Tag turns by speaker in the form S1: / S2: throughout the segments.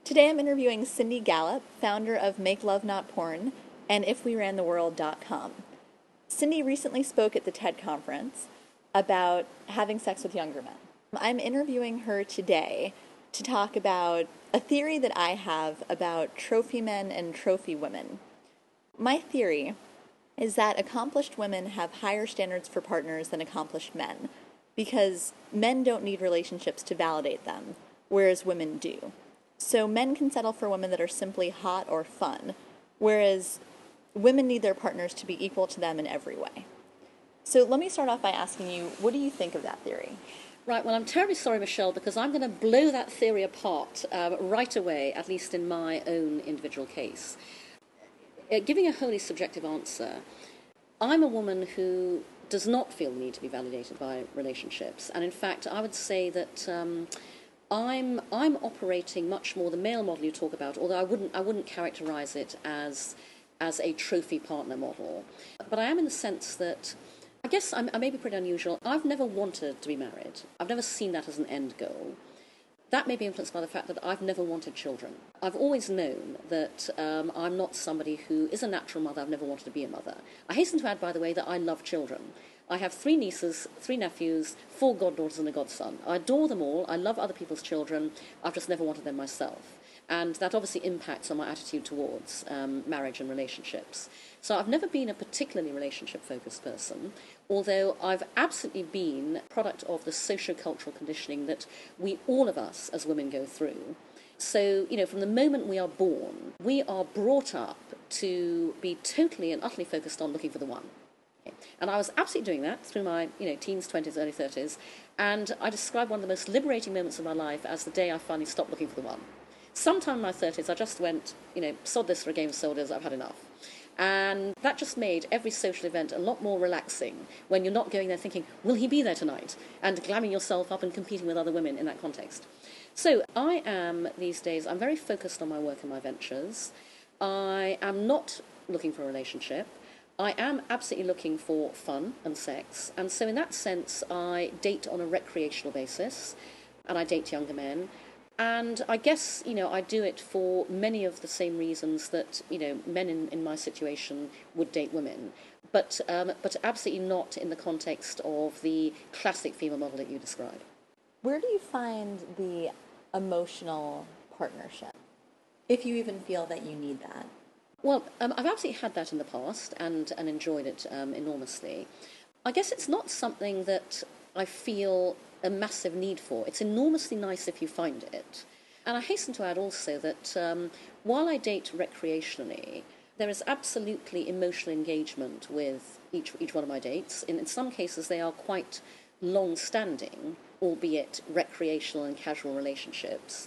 S1: Today I'm interviewing Cindy Gallop, founder of Make Love Not Porn and IfWeRanTheWorld.com. Cindy recently spoke at the TED conference about having sex with younger men. I'm interviewing her today to talk about a theory that I have about trophy men and trophy women. My theory is that accomplished women have higher standards for partners than accomplished men because men don't need relationships to validate them, whereas women do. So men can settle for women that are simply hot or fun, whereas women need their partners to be equal to them in every way. So let me start off by asking you, what do you think of that theory?
S2: Right, well, I'm terribly sorry, Michelle, because I'm going to blow that theory apart right away, at least in my own individual case. Giving a wholly subjective answer, I'm a woman who does not feel the need to be validated by relationships. And in fact, I would say that I'm operating much more the male model you talk about, although I wouldn't characterize it as a trophy partner model. But I am in the sense that I guess I may be pretty unusual. I've never wanted to be married. I've never seen that as an end goal. That may be influenced by the fact that I've never wanted children. I've always known that I'm not somebody who is a natural mother. I've never wanted to be a mother. I hasten to add, by the way, that I love children. I have 3 nieces, 3 nephews, 4 goddaughters and a godson. I adore them all. I love other people's children. I've just never wanted them myself. And that obviously impacts on my attitude towards marriage and relationships. So I've never been a particularly relationship-focused person, although I've absolutely been a product of the socio-cultural conditioning that all of us as women go through. So, from the moment we are born, we are brought up to be totally and utterly focused on looking for the one. And I was absolutely doing that through my, teens, 20s, early 30s, and I describe one of the most liberating moments of my life as the day I finally stopped looking for the one. Sometime in my 30s, I just went, sod this for a game of soldiers, I've had enough. And that just made every social event a lot more relaxing when you're not going there thinking, will he be there tonight? And glamming yourself up and competing with other women in that context. So I am, these days, I'm very focused on my work and my ventures. I am not looking for a relationship. I am absolutely looking for fun and sex. And so in that sense, I date on a recreational basis, and I date younger men. And I guess, I do it for many of the same reasons that, men in my situation would date women, but absolutely not in the context of the classic female model that you describe.
S1: Where do you find the emotional partnership, if you even feel that you need that?
S2: Well, I've absolutely had that in the past and enjoyed it enormously. I guess it's not something that I feel a massive need for. It's enormously nice if you find it. And I hasten to add also that while I date recreationally, there is absolutely emotional engagement with each one of my dates. In some cases, they are quite long-standing, albeit recreational and casual relationships.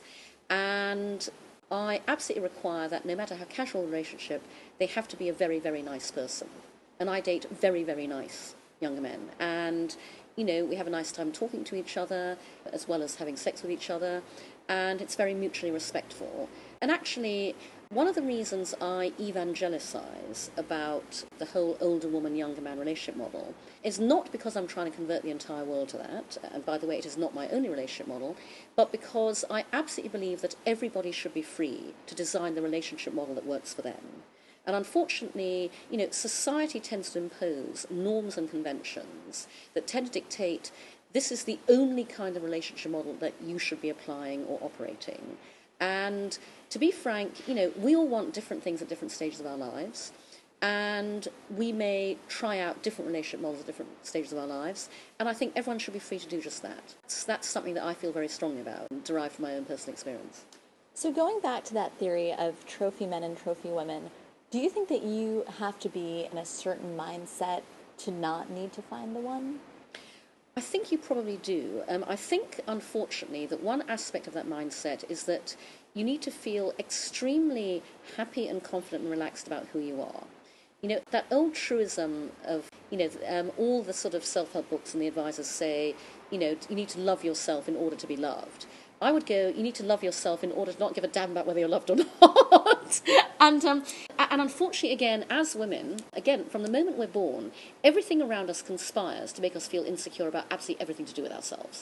S2: And I absolutely require that no matter how casual a relationship, they have to be a very, very nice person. And I date very, very nice younger men. And we have a nice time talking to each other, as well as having sex with each other, and it's very mutually respectful. And actually, one of the reasons I evangelicize about the whole older woman, younger man relationship model is not because I'm trying to convert the entire world to that, and by the way, it is not my only relationship model, but because I absolutely believe that everybody should be free to design the relationship model that works for them. And unfortunately, society tends to impose norms and conventions that tend to dictate this is the only kind of relationship model that you should be applying or operating. And to be frank, we all want different things at different stages of our lives. And we may try out different relationship models at different stages of our lives. And I think everyone should be free to do just that. That's something that I feel very strongly about and derived from my own personal experience.
S1: So going back to that theory of trophy men and trophy women, do you think that you have to be in a certain mindset to not need to find the one?
S2: I think you probably do. I think, unfortunately, that one aspect of that mindset is that you need to feel extremely happy and confident and relaxed about who you are. That old truism of, all the sort of self-help books and the advisors say, you need to love yourself in order to be loved. I would go, you need to love yourself in order to not give a damn about whether you're loved or not. And unfortunately, again, as women, again, from the moment we're born, everything around us conspires to make us feel insecure about absolutely everything to do with ourselves.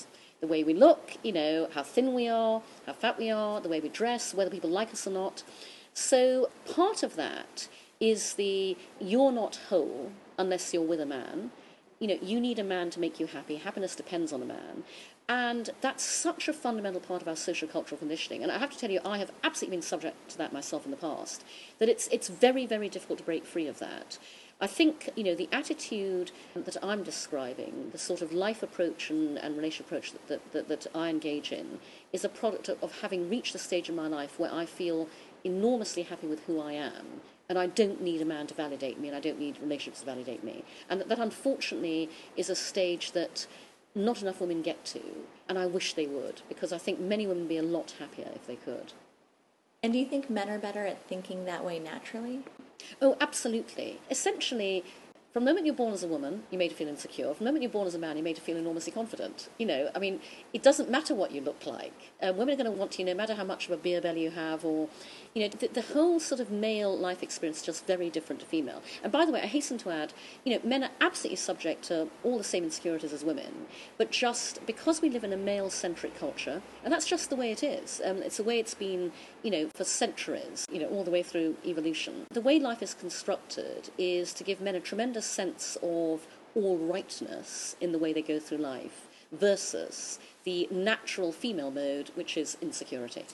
S2: the way we look, how thin we are, how fat we are, the way we dress, whether people like us or not. So part of that is you're not whole unless you're with a man. You need a man to make you happy. Happiness depends on a man. And that's such a fundamental part of our social cultural conditioning. And I have to tell you, I have absolutely been subject to that myself in the past, that it's very, very difficult to break free of that. I think, the attitude that I'm describing, the sort of life approach and relationship approach that I engage in, is a product of having reached a stage in my life where I feel enormously happy with who I am. And I don't need a man to validate me, and I don't need relationships to validate me. And that unfortunately, is a stage that not enough women get to, and I wish they would, because I think many women would be a lot happier if they could.
S1: And do you think men are better at thinking that way naturally?
S2: Oh, absolutely. Essentially, from the moment you're born as a woman, you're made to feel insecure. From the moment you're born as a man, you're made to feel enormously confident. It doesn't matter what you look like. Women are going to want you, no matter how much of a beer belly you have, or, the whole sort of male life experience is just very different to female. And by the way, I hasten to add, men are absolutely subject to all the same insecurities as women, but just because we live in a male-centric culture, and that's just the way it is. It's the way it's been, for centuries, all the way through evolution. The way life is constructed is to give men a tremendous sense of all rightness in the way they go through life versus the natural female mode, which is insecurity.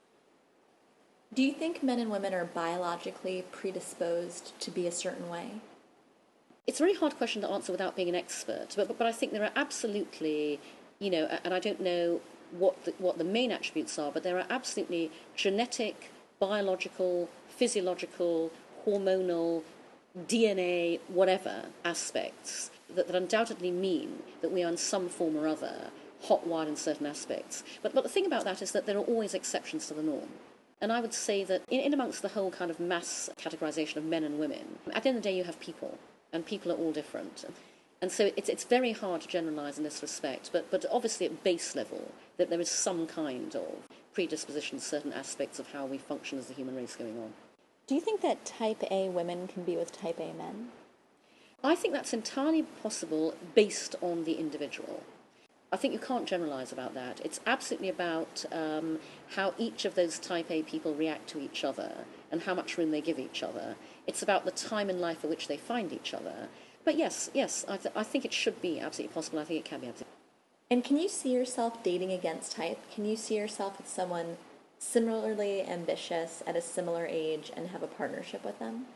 S1: Do you think men and women are biologically predisposed to be a certain way?
S2: It's a very hard question to answer without being an expert, but I think there are absolutely, and I don't know what the main attributes are, but there are absolutely genetic, biological, physiological, hormonal, DNA, whatever aspects that undoubtedly mean that we are in some form or other hot-wired in certain aspects. But the thing about that is that there are always exceptions to the norm. And I would say that in amongst the whole kind of mass categorization of men and women, at the end of the day you have people, and people are all different. And so it's very hard to generalize in this respect, but obviously at base level that there is some kind of predisposition to certain aspects of how we function as the human race going on.
S1: Do you think that type A women can be with type A men?
S2: I think that's entirely possible based on the individual. I think you can't generalise about that. It's absolutely about how each of those type A people react to each other and how much room they give each other. It's about the time in life at which they find each other. But yes, I think it should be absolutely possible. I think it can be absolutely.
S1: And can you see yourself dating against type? Can you see yourself with someone similarly ambitious at a similar age and have a partnership with them?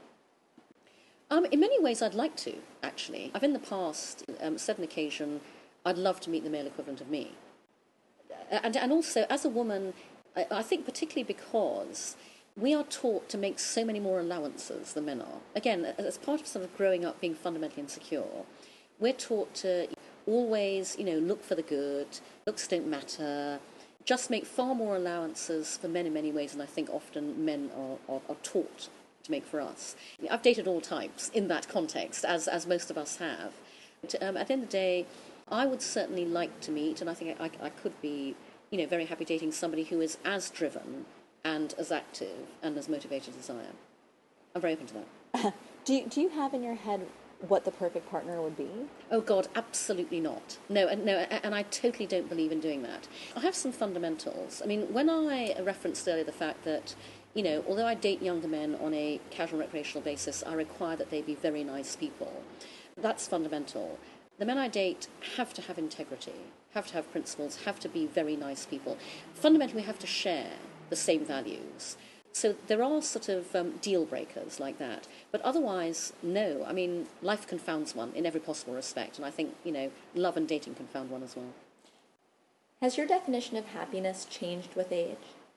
S2: In many ways, I'd like to, actually. I've in the past said on occasion, I'd love to meet the male equivalent of me. And also, as a woman, I think particularly because we are taught to make so many more allowances than men are. Again, as part of sort of growing up being fundamentally insecure, we're taught to always, look for the good, looks don't matter, just make far more allowances for men in many ways than I think often men are taught to make for us. I've dated all types in that context, as most of us have. But, at the end of the day, I would certainly like to meet, and I think I could be, very happy dating somebody who is as driven and as active and as motivated as I am. I'm very open to that.
S1: Do you have in your head what the perfect partner would be?
S2: Oh God, absolutely not. No, and I totally don't believe in doing that. I have some fundamentals. I mean, when I referenced earlier the fact that, although I date younger men on a casual recreational basis, I require that they be very nice people. That's fundamental. The men I date have to have integrity, have to have principles, have to be very nice people. Fundamentally, we have to share the same values. So there are sort of deal breakers like that. But otherwise, no. I mean, life confounds one in every possible respect. And I think, love and dating confound one as well.
S1: Has your definition of happiness changed with age?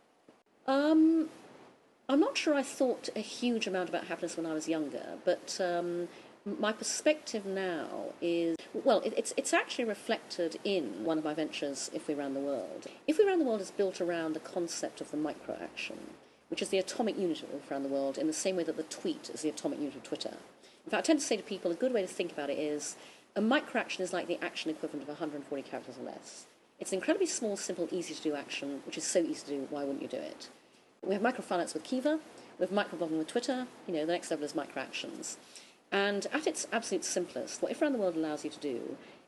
S2: I'm not sure I thought a huge amount about happiness when I was younger. But my perspective now is, well, it's actually reflected in one of my ventures, If We Ran the World. If We Ran the World is built around the concept of the micro-action, which is the atomic unit of If Around the World, in the same way that the tweet is the atomic unit of Twitter. In fact, I tend to say to people, a good way to think about it is, a micro-action is like the action equivalent of 140 characters or less. It's an incredibly small, simple, easy-to-do action, which is so easy to do, why wouldn't you do it? We have microfinance with Kiva, we have microblogging with Twitter, the next level is micro-actions. And at its absolute simplest, what If Around the World allows you to do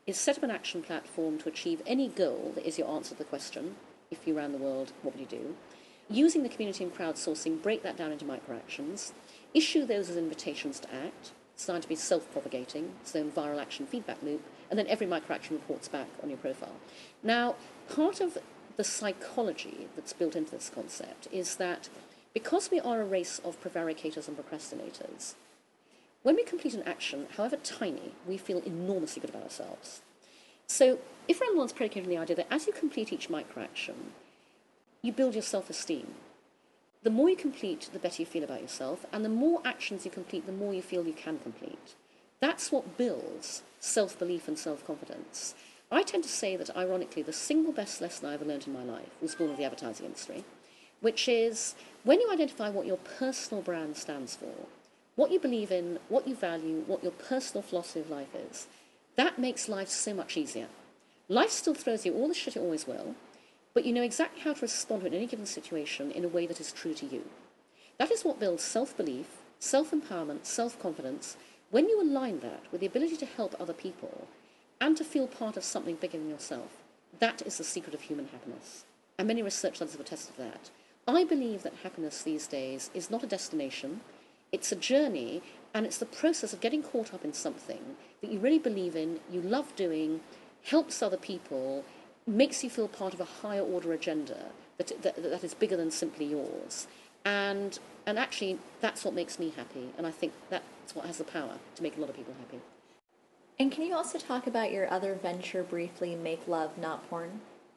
S2: is set up an action platform to achieve any goal that is your answer to the question, if you ran the world, what would you do? Using the community and crowdsourcing, break that down into microactions, issue those as invitations to act, designed to be self-propagating, so viral action feedback loop, and then every microaction reports back on your profile. Now, part of the psychology that's built into this concept is that because we are a race of prevaricators and procrastinators, when we complete an action, however tiny, we feel enormously good about ourselves. So if Rand World's predicated on the idea that as you complete each microaction, you build your self-esteem. The more you complete, the better you feel about yourself, and the more actions you complete, the more you feel you can complete. That's what builds self-belief and self-confidence. I tend to say that, ironically, the single best lesson I ever learned in my life was born of the advertising industry, which is when you identify what your personal brand stands for, what you believe in, what you value, what your personal philosophy of life is, that makes life so much easier. Life still throws you all the shit it always will, but you know exactly how to respond to it in any given situation in a way that is true to you. That is what builds self-belief, self-empowerment, self-confidence, when you align that with the ability to help other people and to feel part of something bigger than yourself. That is the secret of human happiness. And many research studies have attested to that. I believe that happiness these days is not a destination, it's a journey, and it's the process of getting caught up in something that you really believe in, you love doing, helps other people, makes you feel part of a higher order agenda that is bigger than simply yours. And actually, that's what makes me happy, and I think that's what has the power to make a lot of people happy.
S1: And can you also talk about your other venture briefly, Make Love Not Porn?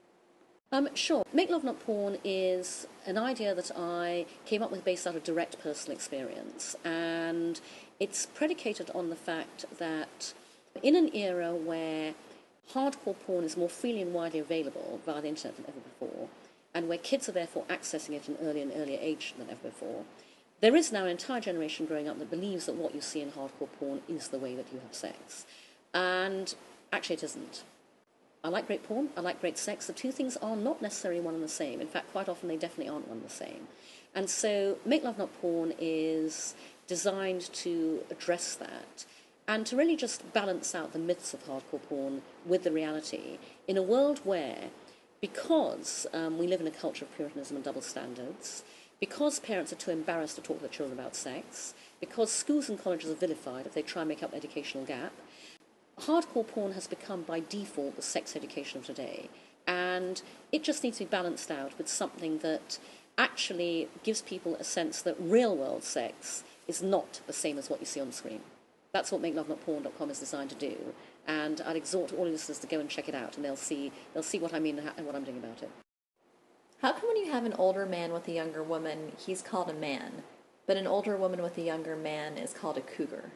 S2: Sure. Make Love Not Porn is an idea that I came up with based out of direct personal experience, and it's predicated on the fact that in an era where hardcore porn is more freely and widely available via the internet than ever before, and where kids are therefore accessing it at an earlier and earlier age than ever before, there is now an entire generation growing up that believes that what you see in hardcore porn is the way that you have sex. And actually it isn't. I like great porn, I like great sex. The two things are not necessarily one and the same. In fact, quite often they definitely aren't one and the same. And so Make Love Not Porn is designed to address that and to really just balance out the myths of hardcore porn with the reality in a world where, because we live in a culture of puritanism and double standards, because parents are too embarrassed to talk to their children about sex, because schools and colleges are vilified if they try and make up the educational gap, hardcore porn has become by default the sex education of today, and it just needs to be balanced out with something that actually gives people a sense that real-world sex is not the same as what you see on the screen. That's what MakeLoveNotPorn.com is designed to do, and I'd exhort all listeners to go and check it out, and they'll see what I mean and what I'm doing about it.
S1: How come when you have an older man with a younger woman, he's called a man, but an older woman with a younger man is called a cougar?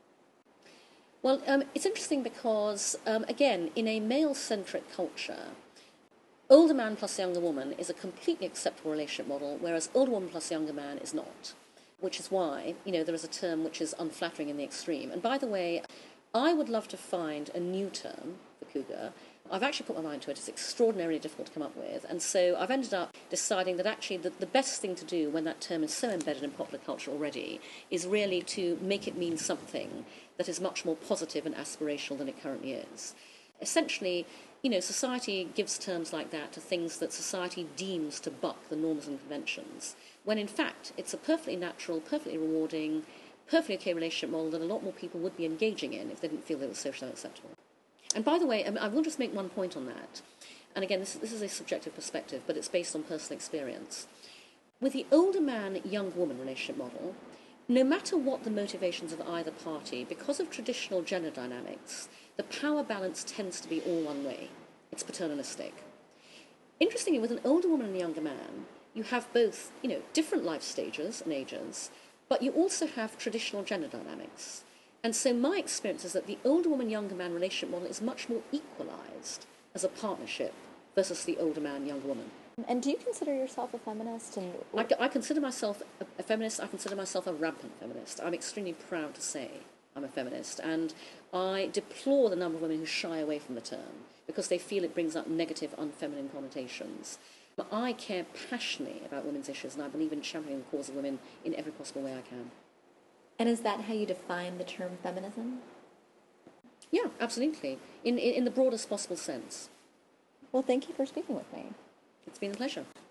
S2: Well, it's interesting because, again, in a male-centric culture, older man plus younger woman is a completely acceptable relationship model, whereas older woman plus younger man is not, which is why, there is a term which is unflattering in the extreme. And by the way, I would love to find a new term for cougar. I've actually put my mind to it. It's extraordinarily difficult to come up with. And so I've ended up deciding that actually the best thing to do when that term is so embedded in popular culture already is really to make it mean something that is much more positive and aspirational than it currently is. Essentially, society gives terms like that to things that society deems to buck the norms and conventions, when in fact it's a perfectly natural, perfectly rewarding, perfectly okay relationship model that a lot more people would be engaging in if they didn't feel it was socially acceptable. And by the way, I will just make one point on that. And again, this is a subjective perspective, but it's based on personal experience. With the older man, young woman relationship model, no matter what the motivations of either party, because of traditional gender dynamics, the power balance tends to be all one way. It's paternalistic. Interestingly, with an older woman and a younger man, you have both, different life stages and ages, but you also have traditional gender dynamics. And so my experience is that the older woman, younger man relationship model is much more equalized as a partnership versus the older man, younger woman.
S1: And do you consider yourself a feminist?
S2: I consider myself a feminist. I consider myself a rampant feminist. I'm extremely proud to say I'm a feminist. And I deplore the number of women who shy away from the term because they feel it brings up negative, unfeminine connotations. But I care passionately about women's issues, and I believe in championing the cause of women in every possible way I can.
S1: And is that how you define the term feminism?
S2: Yeah, absolutely. In the broadest possible sense.
S1: Well, thank you for speaking with me.
S2: It's been a pleasure.